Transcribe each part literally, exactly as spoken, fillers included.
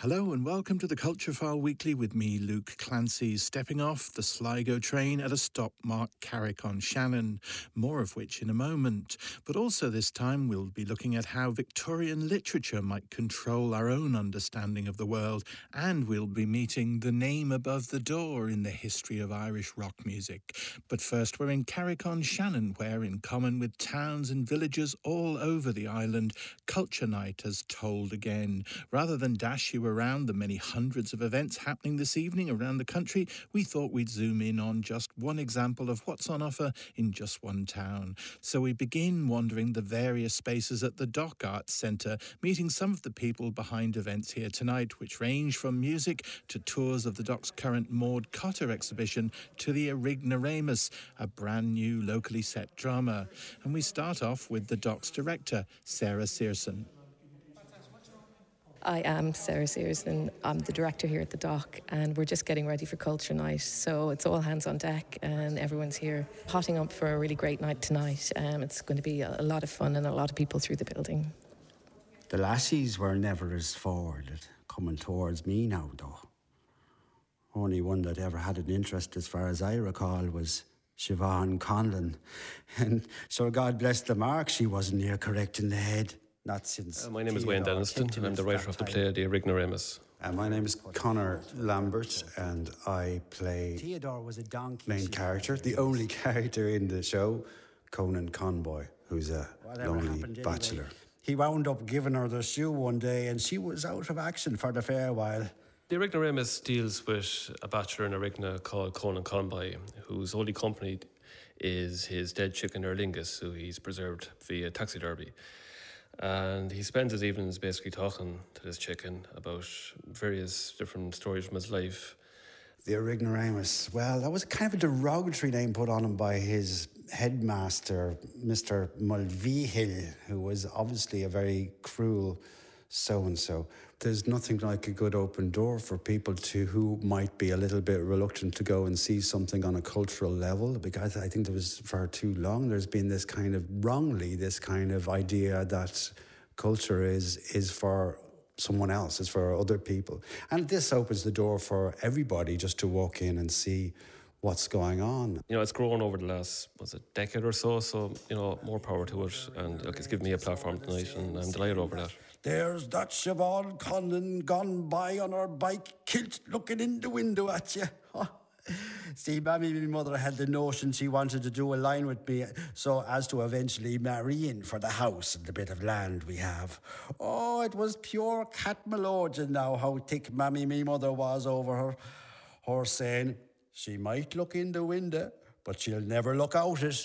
Hello and welcome to the Culture File Weekly with me, Luke Clancy, stepping off the Sligo train at a stop marked Carrick-on-Shannon, more of which in a moment. But also this time we'll be looking at how Victorian literature might control our own understanding of the world, and we'll be meeting the name above the door in the history of Irish rock music. But first we're in Carrick-on-Shannon, where in common with towns and villages all over the island, Culture Night has tolled again. Rather than dash you around the many hundreds of events happening this evening around the country, we thought we'd zoom in on just one example of what's on offer in just one town. So we begin wandering the various spaces at the Dock Arts Centre, meeting some of the people behind events here tonight, which range from music to tours of the Dock's current Maud Cotter exhibition to the Erignoramus, a brand new locally set drama. And we start off with the Dock's director, Sarah Searson. I am Sarah Searson. I'm the director here at the Dock, and we're just getting ready for Culture Night. So it's all hands on deck, and everyone's here potting up for a really great night tonight. Um, it's going to be a, a lot of fun and a lot of people through the building. The lassies were never as forward coming towards me now, though. Only one that ever had an interest, as far as I recall, was Siobhan Conlon. And so God bless the mark, she wasn't near correct in the head. Not since. Uh, my name is Wayne Denniston, and I'm the writer of the play The Erignoramus. Uh, my name is Conor Lambert, and I play Theodore was a donkey main character, the only character in the show, Conan Conboy, who's a Whatever lonely bachelor. Anyway. He wound up giving her the shoe one day, and she was out of action for the fair while. The Erignoramus deals with a bachelor in Erigna called Conan Conboy, whose only company is his dead chicken Erlingus, who he's preserved via taxidermy. And he spends his evenings basically talking to this chicken about various different stories from his life. The Erignoramus, well, that was kind of a derogatory name put on him by his headmaster, Mister Mulvihill, who was obviously a very cruel so-and-so. There's nothing like a good open door for people to who might be a little bit reluctant to go and see something on a cultural level, because I think there was for too long there's been this kind of wrongly this kind of idea that culture is is for someone else, is for other people. And this opens the door for everybody just to walk in and see what's going on. You know, it's grown over the last, was it, decade or so, so, you know, more power to it. And look, it's given me a platform tonight, and I'm delighted over that. There's that Siobhan Conlon gone by on her bike, kilt looking in the window at you. See, Mammy, my mother had the notion she wanted to do a line with me so as to eventually marry in for the house and the bit of land we have. Oh, it was pure cat melogian now, how thick Mammy, my mother was over her. Her saying, she might look in the window, but she'll never look out it.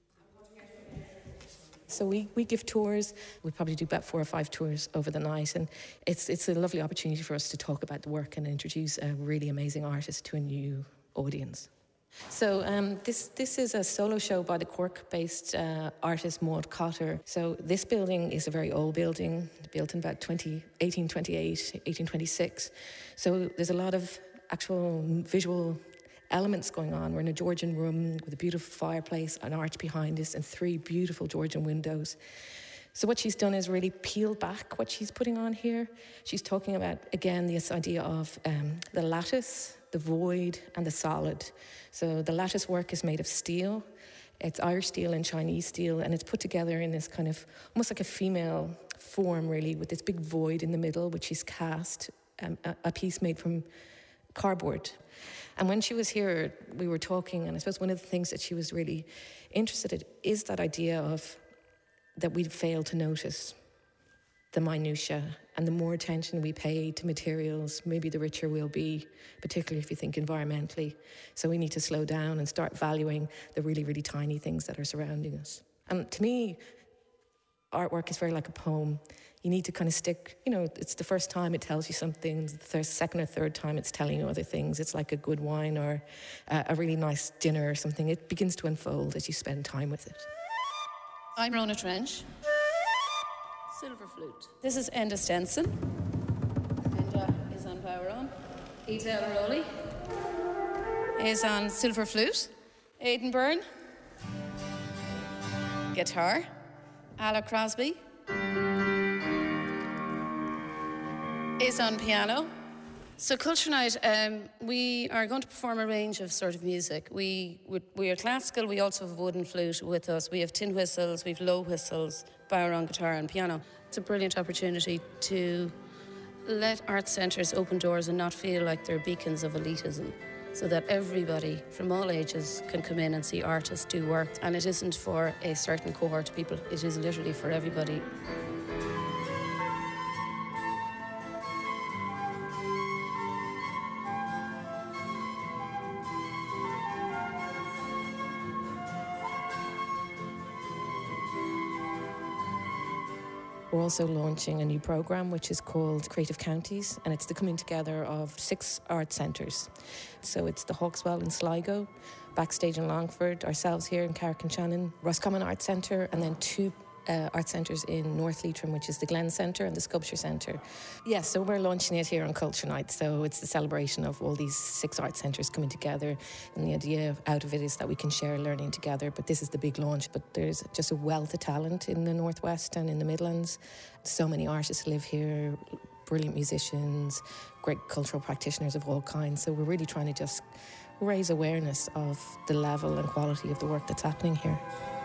So we, we give tours. We probably do about four or five tours over the night, and it's it's a lovely opportunity for us to talk about the work and introduce a really amazing artist to a new audience. So um, this this is a solo show by the Cork-based uh, artist Maud Cotter. So this building is a very old building, built in about eighteen twenty-eight, eighteen twenty-six. So there's a lot of actual visual elements going on. We're in a Georgian room with a beautiful fireplace, an arch behind us, and three beautiful Georgian windows. So what she's done is really peel back what she's putting on here. She's talking about, again, this idea of um, the lattice, the void, and the solid. So the lattice work is made of steel. It's Irish steel and Chinese steel, and it's put together in this kind of, almost like a female form, really, with this big void in the middle, which she's cast, um, a, a piece made from cardboard. And when she was here, we were talking, and I suppose one of the things that she was really interested in is that idea of that we fail to notice the minutiae, and the more attention we pay to materials, maybe the richer we'll be, particularly if you think environmentally. So we need to slow down and start valuing the really, really tiny things that are surrounding us. And to me, artwork is very like a poem. You need to kind of stick, you know, it's the first time it tells you something, the third, second or third time it's telling you other things. It's like a good wine or a, a really nice dinner or something. It begins to unfold as you spend time with it. I'm Rona Trench. Silver flute. This is Enda Stenson. Enda is on power on. Etel Rowley is on silver flute. Aidan Byrne. Guitar. Ala Crosby is on piano. So Culture Night, um, we are going to perform a range of sort of music. We, we we are classical, we also have a wooden flute with us. We have tin whistles, we have low whistles, bodhrán guitar and piano. It's a brilliant opportunity to let art centres open doors and not feel like they're beacons of elitism, so that everybody from all ages can come in and see artists do work. And it isn't for a certain cohort of people, it is literally for everybody. We're also launching a new programme which is called Creative Counties, and it's the coming together of six art centres. So it's the Hawkswell in Sligo, Backstage in Longford, ourselves here in Carrick-on-Shannon, Roscommon Art Centre, and then two uh, art centres in North Leitrim, which is the Glen Centre and the Sculpture Centre. Yes, so we're launching it here on Culture Night. So it's the celebration of all these six art centres coming together, and the idea out of it is that we can share learning together. But this is the big launch. But there's just a wealth of talent in the Northwest and in the Midlands. So many artists live here, brilliant musicians, great cultural practitioners of all kinds. So we're really trying to just raise awareness of the level and quality of the work that's happening here.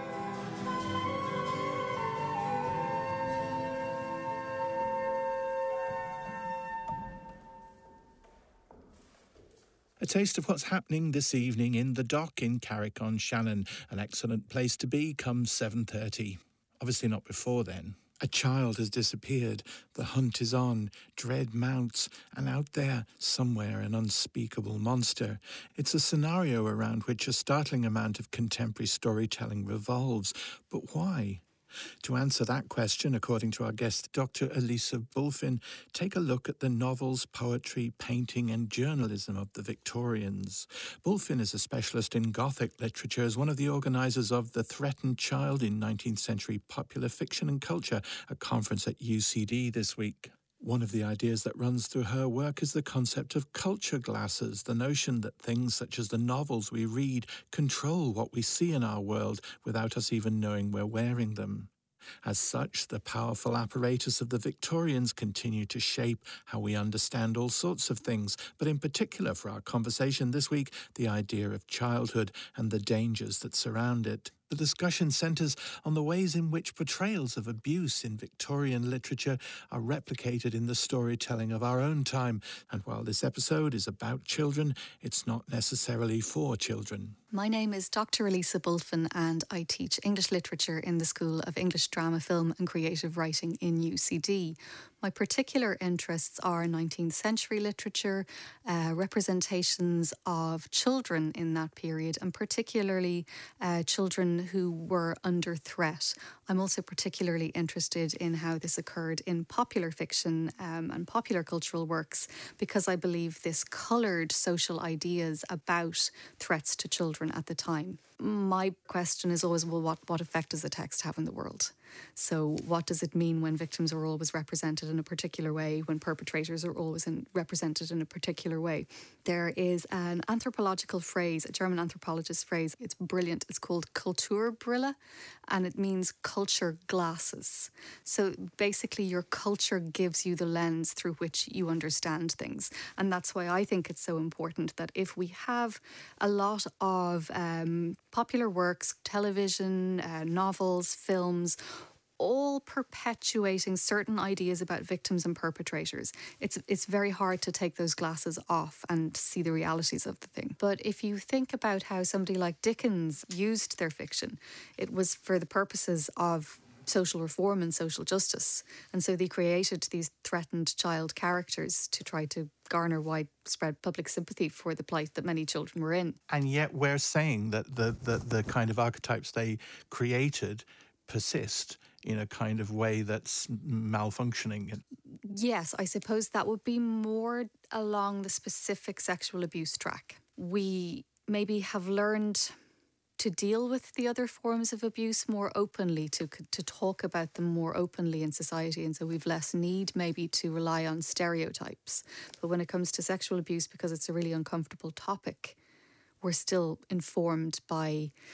A taste of what's happening this evening in the Dock in Carrick-on-Shannon. An excellent place to be come seven thirty. Obviously not before then. A child has disappeared. The hunt is on. Dread mounts. And out there, somewhere, an unspeakable monster. It's a scenario around which a startling amount of contemporary storytelling revolves. But why? To answer that question, according to our guest, Doctor Elisa Bulfin, take a look at the novels, poetry, painting and journalism of the Victorians. Bulfin is a specialist in Gothic literature, as one of the organisers of The Threatened Child in nineteenth century Popular Fiction and Culture, a conference at U C D this week. One of the ideas that runs through her work is the concept of culture glasses, the notion that things such as the novels we read control what we see in our world without us even knowing we're wearing them. As such, the powerful apparatus of the Victorians continue to shape how we understand all sorts of things, but in particular for our conversation this week, the idea of childhood and the dangers that surround it. The discussion centres on the ways in which portrayals of abuse in Victorian literature are replicated in the storytelling of our own time. And while this episode is about children, it's not necessarily for children. My name is Doctor Elisa Bulfin and I teach English literature in the School of English Drama, Film and Creative Writing in U C D. My particular interests are nineteenth century literature, uh, representations of children in that period, and particularly uh, children who were under threat. I'm also particularly interested in how this occurred in popular fiction um, and popular cultural works, because I believe this coloured social ideas about threats to children at the time. My question is always, well, what, what effect does the text have in the world? So what does it mean when victims are always represented in a particular way, when perpetrators are always in, represented in a particular way? There is an anthropological phrase, a German anthropologist phrase, it's brilliant, it's called Kulturbrille, and it means culture glasses. So basically your culture gives you the lens through which you understand things. And that's why I think it's so important that if we have a lot of um, popular works, television, uh, novels, films, all perpetuating certain ideas about victims and perpetrators, it's it's very hard to take those glasses off and see the realities of the thing. But if you think about how somebody like Dickens used their fiction, it was for the purposes of social reform and social justice. And so they created these threatened child characters to try to garner widespread public sympathy for the plight that many children were in. And yet we're saying that the, the, the kind of archetypes they created persist in a kind of way that's malfunctioning. Yes, I suppose that would be more along the specific sexual abuse track. We maybe have learned to deal with the other forms of abuse more openly, to to talk about them more openly in society, and so we've less need maybe to rely on stereotypes. But when it comes to sexual abuse, because it's a really uncomfortable topic, we're still informed by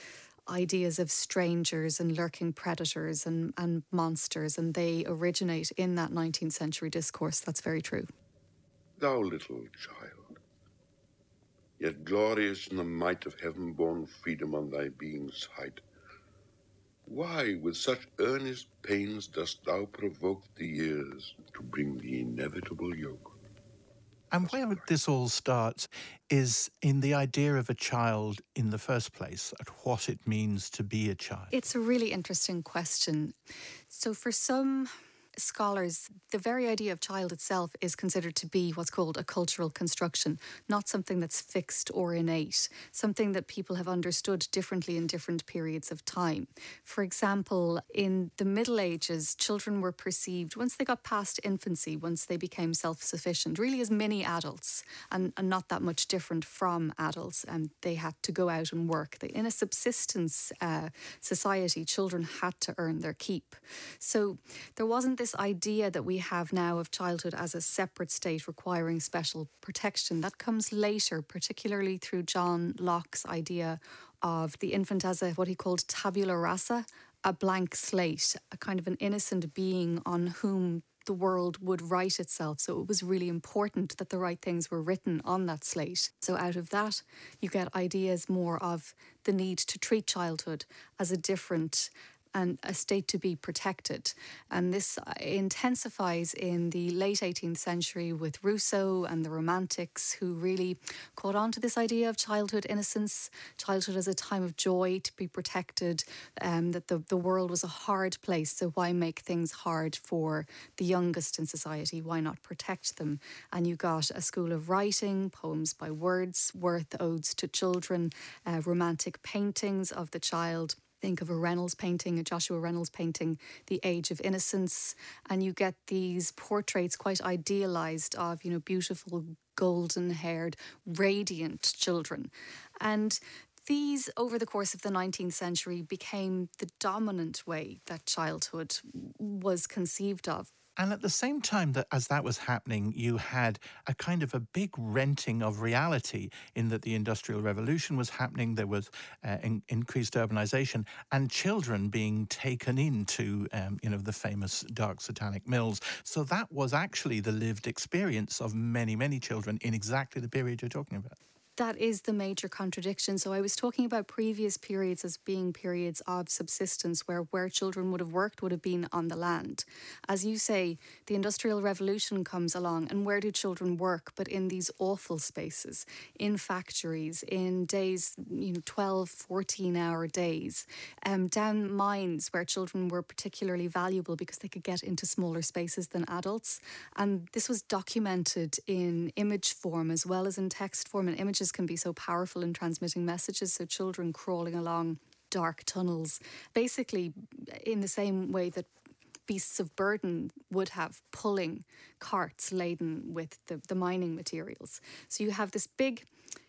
ideas of strangers and lurking predators and, and monsters, and they originate in that nineteenth century discourse. That's very true. Thou little child, yet glorious in the might of heaven-born freedom on thy being's height, why with such earnest pains dost thou provoke the years to bring the inevitable yoke? And where this all starts is in the idea of a child in the first place, at what it means to be a child. It's a really interesting question. So for some scholars, the very idea of child itself is considered to be what's called a cultural construction, not something that's fixed or innate, something that people have understood differently in different periods of time. For example, in the Middle Ages, children were perceived, once they got past infancy, once they became self-sufficient, really as mini adults and, and not that much different from adults. And they had to go out and work. They, in a subsistence uh, society, children had to earn their keep. So there wasn't this idea that we have now of childhood as a separate state requiring special protection. That comes later, particularly through John Locke's idea of the infant as a what he called tabula rasa, a blank slate, a kind of an innocent being on whom the world would write itself. So it was really important that the right things were written on that slate. So out of that, you get ideas more of the need to treat childhood as a different and a state to be protected. And this intensifies in the late eighteenth century with Rousseau and the Romantics, who really caught on to this idea of childhood innocence, childhood as a time of joy to be protected, um, that the, the world was a hard place, so why make things hard for the youngest in society? Why not protect them? And you got a school of writing, poems by Wordsworth, odes to children, uh, romantic paintings of the child. Think of a Reynolds painting, a Joshua Reynolds painting, The Age of Innocence, and you get these portraits quite idealised of, you know, beautiful, golden-haired, radiant children. And these, over the course of the nineteenth century, became the dominant way that childhood was conceived of. And at the same time that as that was happening, you had a kind of a big renting of reality in that the Industrial Revolution was happening, there was uh, in, increased urbanization, and children being taken into, um, you know, the famous dark satanic mills. So that was actually the lived experience of many, many children in exactly the period you're talking about. That is the major contradiction. So I was talking about previous periods as being periods of subsistence where where children would have worked would have been on the land. As you say, the Industrial Revolution comes along, and where do children work but in these awful spaces, in factories, in days, you know, twelve, fourteen hour days, um, down mines where children were particularly valuable because they could get into smaller spaces than adults. And this was documented in image form as well as in text form, and images can be so powerful in transmitting messages. So children crawling along dark tunnels, basically in the same way that beasts of burden would have, pulling carts laden with the, the mining materials. So you have this big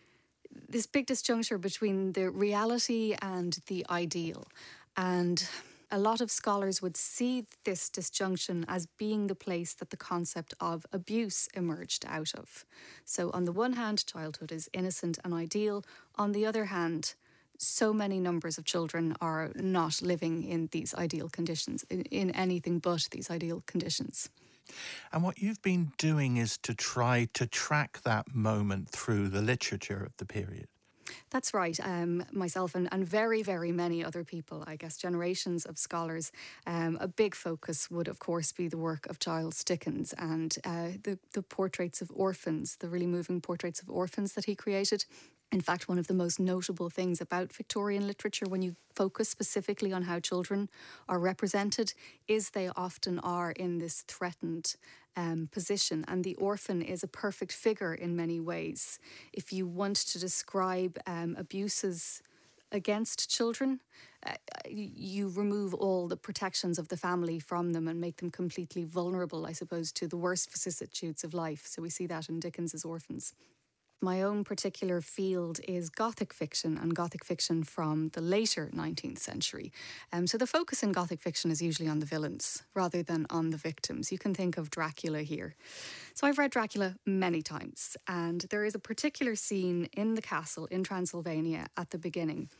this big disjuncture between the reality and the ideal. And a lot of scholars would see this disjunction as being the place that the concept of abuse emerged out of. So on the one hand, childhood is innocent and ideal. On the other hand, so many numbers of children are not living in these ideal conditions, in, in anything but these ideal conditions. And what you've been doing is to try to track that moment through the literature of the period. That's right. Um, myself and, and very, very many other people, I guess, generations of scholars. Um, a big focus would, of course, be the work of Giles Dickens and uh, the, the portraits of orphans, the really moving portraits of orphans that he created. In fact, one of the most notable things about Victorian literature, when you focus specifically on how children are represented, is they often are in this threatened um, position. And the orphan is a perfect figure in many ways. If you want to describe um, abuses against children, uh, you remove all the protections of the family from them and make them completely vulnerable, I suppose, to the worst vicissitudes of life. So we see that in Dickens's Orphans. My own particular field is Gothic fiction, and Gothic fiction from the later nineteenth century. Um, so the focus in Gothic fiction is usually on the villains rather than on the victims. You can think of Dracula here. So I've read Dracula many times, and there is a particular scene in the castle in Transylvania at the beginning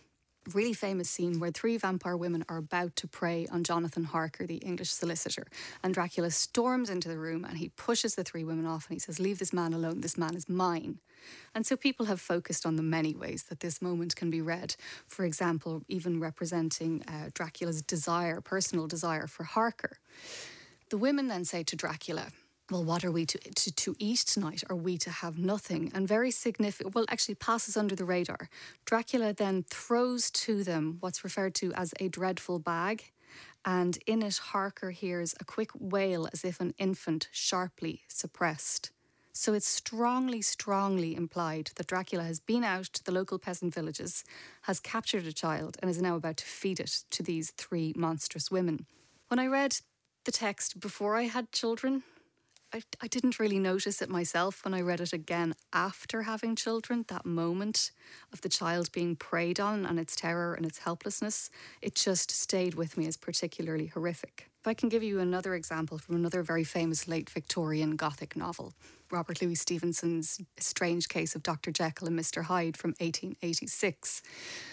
really famous scene where three vampire women are about to prey on Jonathan Harker, the English solicitor. And Dracula storms into the room and he pushes the three women off and he says, "Leave this man alone, this man is mine." And so people have focused on the many ways that this moment can be read. For example, even representing uh, Dracula's desire, personal desire for Harker. The women then say to Dracula, "Well, what are we to, to, to eat tonight? Are we to have nothing?" And very significant, well, actually passes under the radar. Dracula then throws to them what's referred to as a dreadful bag. And in it, Harker hears a quick wail as if an infant sharply suppressed. So it's strongly, strongly implied that Dracula has been out to the local peasant villages, has captured a child, and is now about to feed it to these three monstrous women. When I read the text before I had children, I, I didn't really notice it myself. When I read it again after having children, that moment of the child being preyed on and its terror and its helplessness, it just stayed with me as particularly horrific. If I can give you another example from another very famous late Victorian Gothic novel, Robert Louis Stevenson's Strange Case of Doctor Jekyll and Mister Hyde from eighteen eighty-six.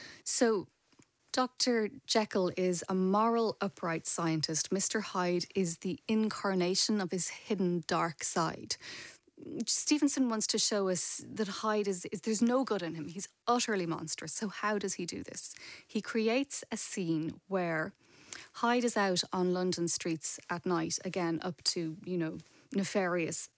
So Doctor Jekyll is a moral, upright scientist. Mister Hyde is the incarnation of his hidden dark side. Stevenson wants to show us that Hyde is, is, there's no good in him. He's utterly monstrous. So how does he do this? He creates a scene where Hyde is out on London streets at night, again, up to, you know, nefarious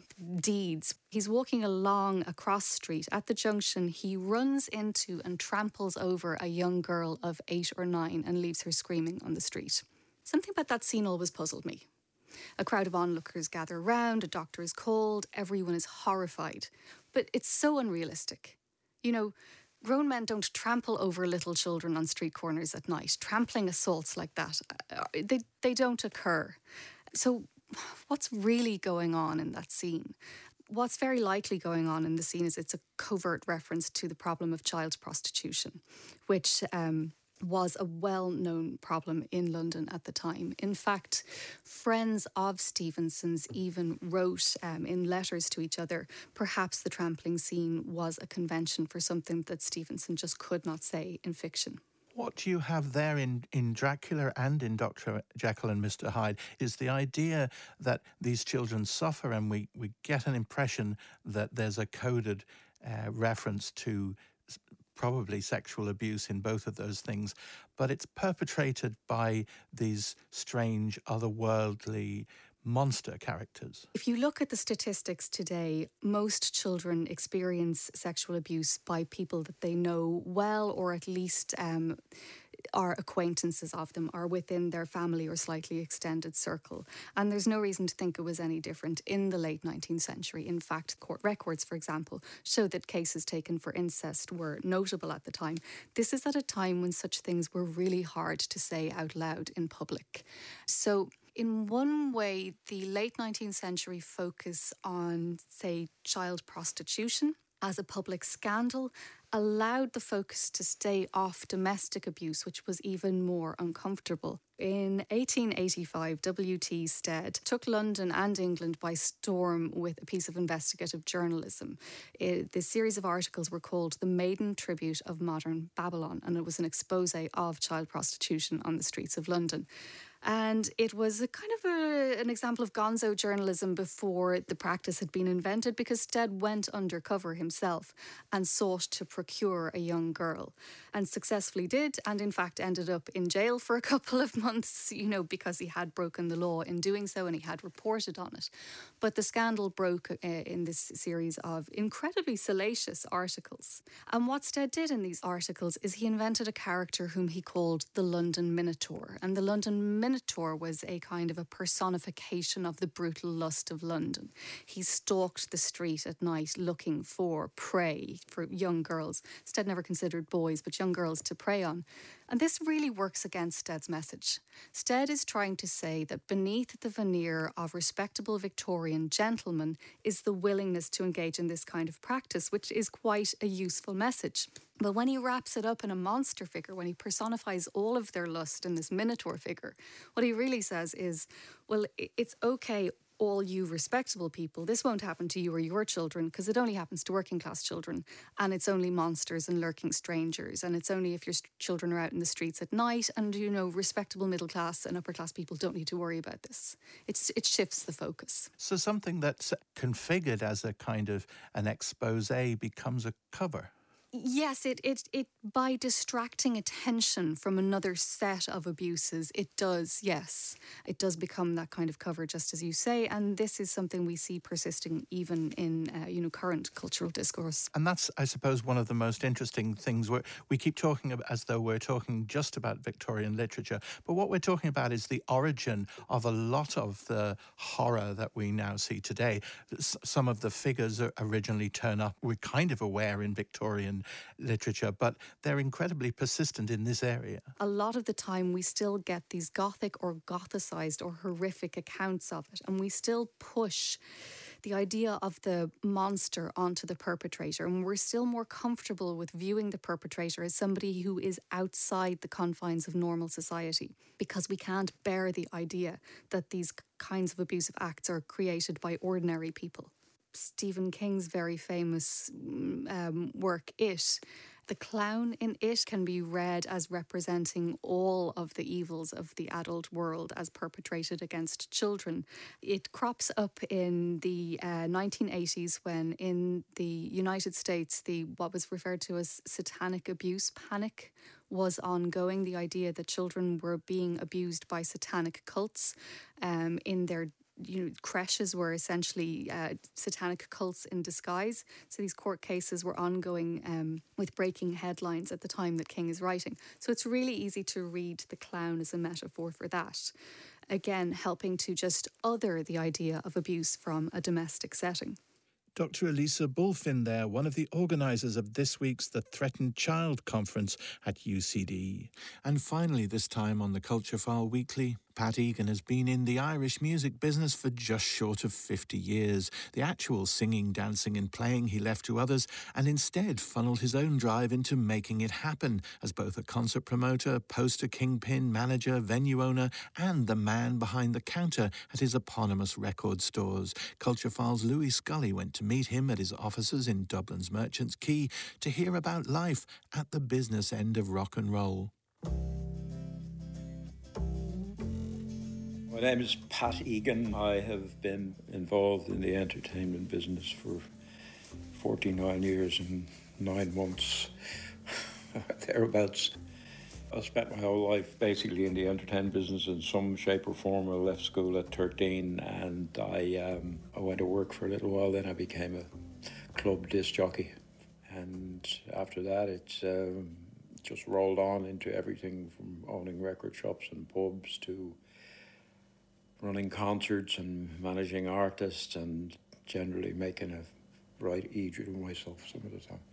deeds. He's walking along a cross street. At the junction, he runs into and tramples over a young girl of eight or nine and leaves her screaming on the street. Something about that scene always puzzled me. A crowd of onlookers gather around, a doctor is called, everyone is horrified. But it's so unrealistic. You know, grown men don't trample over little children on street corners at night. Trampling assaults like that, they, they don't occur. So what's really going on in that scene? What's very likely going on in the scene is it's a covert reference to the problem of child prostitution, which um, was a well-known problem in London at the time. In fact, friends of Stevenson's even wrote um, in letters to each other, perhaps the trampling scene was a convention for something that Stevenson just could not say in fiction. What you have there in, in Dracula and in Doctor Jekyll and Mister Hyde is the idea that these children suffer, and we, we get an impression that there's a coded uh, reference to probably sexual abuse in both of those things, but it's perpetrated by these strange, otherworldly monster characters. If you look at the statistics today, most children experience sexual abuse by people that they know well, or at least um, are acquaintances of them, are within their family or slightly extended circle. And there's no reason to think it was any different in the late nineteenth century. In fact, court records, for example, show that cases taken for incest were notable at the time. This is at a time when such things were really hard to say out loud in public. So in one way, the late nineteenth century focus on, say, child prostitution as a public scandal allowed the focus to stay off domestic abuse, which was even more uncomfortable. In eighteen eighty-five, W T Stead took London and England by storm with a piece of investigative journalism. It, the series of articles were called The Maiden Tribute of Modern Babylon, and it was an expose of child prostitution on the streets of London. And it was a kind of a, an example of gonzo journalism before the practice had been invented, because Stead went undercover himself and sought to procure a young girl, and successfully did, and in fact ended up in jail for a couple of months, you know, because he had broken the law in doing so and he had reported on it. But the scandal broke uh, in this series of incredibly salacious articles. And what Stead did in these articles is he invented a character whom he called the London Minotaur. And the London Minotaur was a kind of a personification of the brutal lust of London. He stalked the street at night looking for prey for young girls. Stead never considered boys, but young girls to prey on. And this really works against Stead's message. Stead is trying to say that beneath the veneer of respectable Victorian gentlemen is the willingness to engage in this kind of practice, which is quite a useful message. But when he wraps it up in a monster figure, when he personifies all of their lust in this Minotaur figure, what he really says is, well, it's okay all you respectable people, this won't happen to you or your children, because it only happens to working class children, and it's only monsters and lurking strangers, and it's only if your st- children are out in the streets at night, and, you know, respectable middle class and upper class people don't need to worry about this. It's it shifts the focus. So something that's configured as a kind of an expose becomes a cover. Yes, it, it it by distracting attention from another set of abuses, it does, yes. It does become that kind of cover, just as you say, and this is something we see persisting even in, uh, you know, current cultural discourse. And that's, I suppose, one of the most interesting things. Where we keep talking about, as though we're talking just about Victorian literature, but what we're talking about is the origin of a lot of the horror that we now see today. S- some of the figures originally turn up, we're kind of aware in Victorian literature, but they're incredibly persistent in this area. A lot of the time we still get these gothic or gothicized or horrific accounts of it, and we still push the idea of the monster onto the perpetrator, and we're still more comfortable with viewing the perpetrator as somebody who is outside the confines of normal society, because we can't bear the idea that these kinds of abusive acts are created by ordinary people. Stephen King's very famous um, work, It, the clown in It can be read as representing all of the evils of the adult world as perpetrated against children. It crops up in the uh, nineteen eighties when in the United States, the what was referred to as satanic abuse panic was ongoing. The idea that children were being abused by satanic cults um, in their you know, creches were essentially uh, satanic cults in disguise. So these court cases were ongoing um, with breaking headlines at the time that King is writing. So it's really easy to read the clown as a metaphor for that. Again, helping to just other the idea of abuse from a domestic setting. Doctor Elisa Bulfin there, one of the organisers of this week's The Threatened Child Conference at U C D. And finally, this time on the Culture File Weekly, Pat Egan has been in the Irish music business for just short of fifty years. The actual singing, dancing and playing he left to others, and instead funneled his own drive into making it happen as both a concert promoter, poster kingpin, manager, venue owner and the man behind the counter at his eponymous record stores. Culture File's Louis Scully went to meet him at his offices in Dublin's Merchants Quay to hear about life at the business end of rock and roll. My name is Pat Egan. I have been involved in the entertainment business for forty-nine years and nine months, thereabouts. I spent my whole life basically in the entertainment business in some shape or form. I left school at thirteen and I, um, I went to work for a little while. Then I became a club disc jockey. And after that, it's um, just rolled on into everything from owning record shops and pubs to running concerts and managing artists and generally making a right idiot of myself some of the time.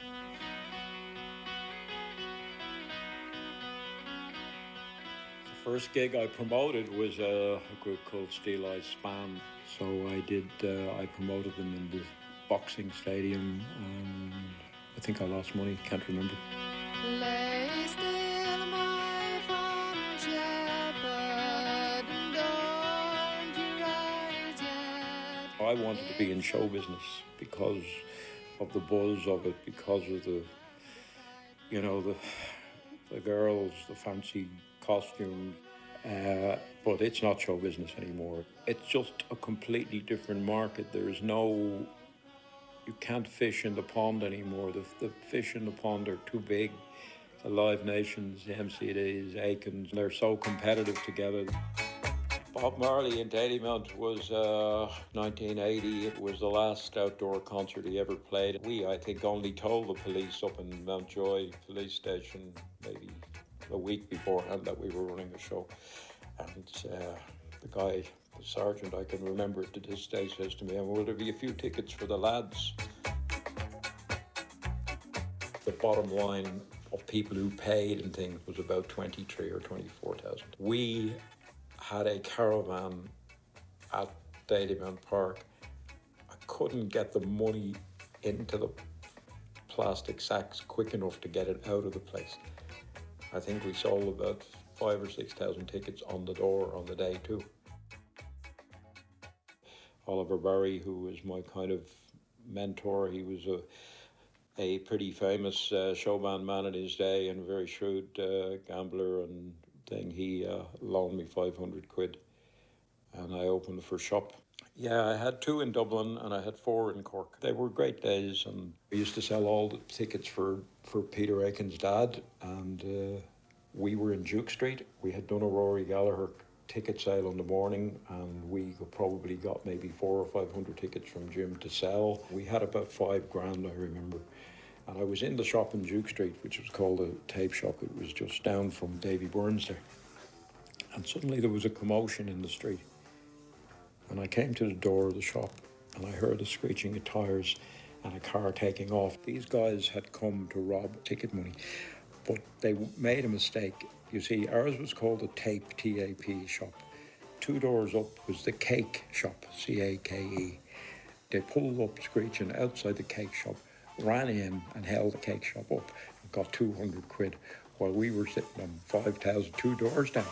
The first gig I promoted was a, a group called Steel Eyes Span. So I did, uh, I promoted them in the boxing stadium and I think I lost money, can't remember. Lay still my farm shepherd and don't you rise yet. I wanted to be in show business because of the buzz of it, because of the, you know, the the girls, the fancy costumes. Uh, but it's not show business anymore. It's just a completely different market. There is no, you can't fish in the pond anymore. The, the fish in the pond are too big. The Live Nations, the M C Ds, Aikens, they're so competitive together. Bob Marley in Dalymount was uh, nineteen eighty. It was the last outdoor concert he ever played. We, I think, only told the police up in Mountjoy police station maybe a week beforehand that we were running a show. And uh, the guy, the sergeant, I can remember it to this day, says to me, "And will there be a few tickets for the lads?" The bottom line of people who paid and things was about twenty-three or twenty-four thousand. We had a caravan at Dalymount Park. I couldn't get the money into the plastic sacks quick enough to get it out of the place. I think we sold about five or six thousand tickets on the door on the day too. Oliver Barry, who was my kind of mentor. He was a a pretty famous uh, showman man in his day and a very shrewd uh, gambler and thing. He uh, loaned me five hundred quid and I opened the first shop. Yeah, I had two in Dublin and I had four in Cork. They were great days, and I used to sell all the tickets for, for Peter Aiken's dad, and uh, we were in Duke Street. We had done a Rory Gallagher ticket sale in the morning, and we probably got maybe four or five hundred tickets from Jim to sell. We had about five grand, I remember. And I was in the shop in Duke Street, which was called a tape shop. It was just down from Davy Burns there. And suddenly there was a commotion in the street. And I came to the door of the shop and I heard a screeching of tyres and a car taking off. These guys had come to rob ticket money, but they made a mistake. You see, ours was called a tape, T A P shop. Two doors up was the cake shop, C A K E. They pulled up screeching outside the cake shop, ran in and held the cake shop up and got two hundred quid while we were sitting on five thousand, two doors down.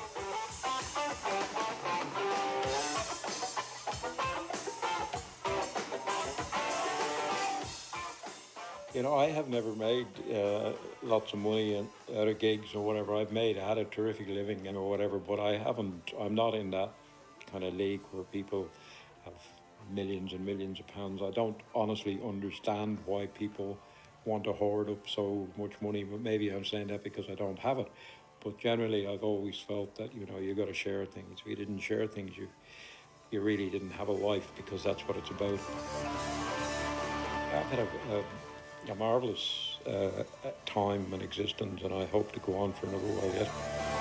You know, I have never made uh, lots of money out of gigs or whatever. I've made, I had a terrific living and or whatever, but I haven't, I'm not in that kind of league where people have millions and millions of pounds. I don't honestly understand why people want to hoard up so much money, but maybe I'm saying that because I don't have it. But generally, I've always felt that, you know, you got to share things. If you didn't share things, you, you really didn't have a life, because that's what it's about. I've had a, a a marvellous uh, time and existence, and I hope to go on for another while yet.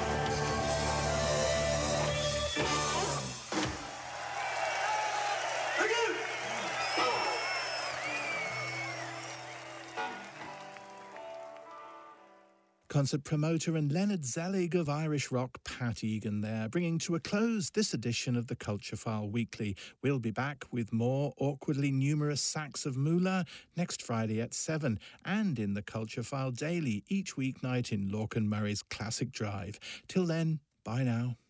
Concert promoter and Leonard Zelig of Irish rock, Pat Egan there, bringing to a close this edition of the Culture File Weekly. We'll be back with more awkwardly numerous sacks of moolah next Friday at seven, and in the Culture File Daily each weeknight in Lorcan Murray's Classic Drive. Till then, bye now.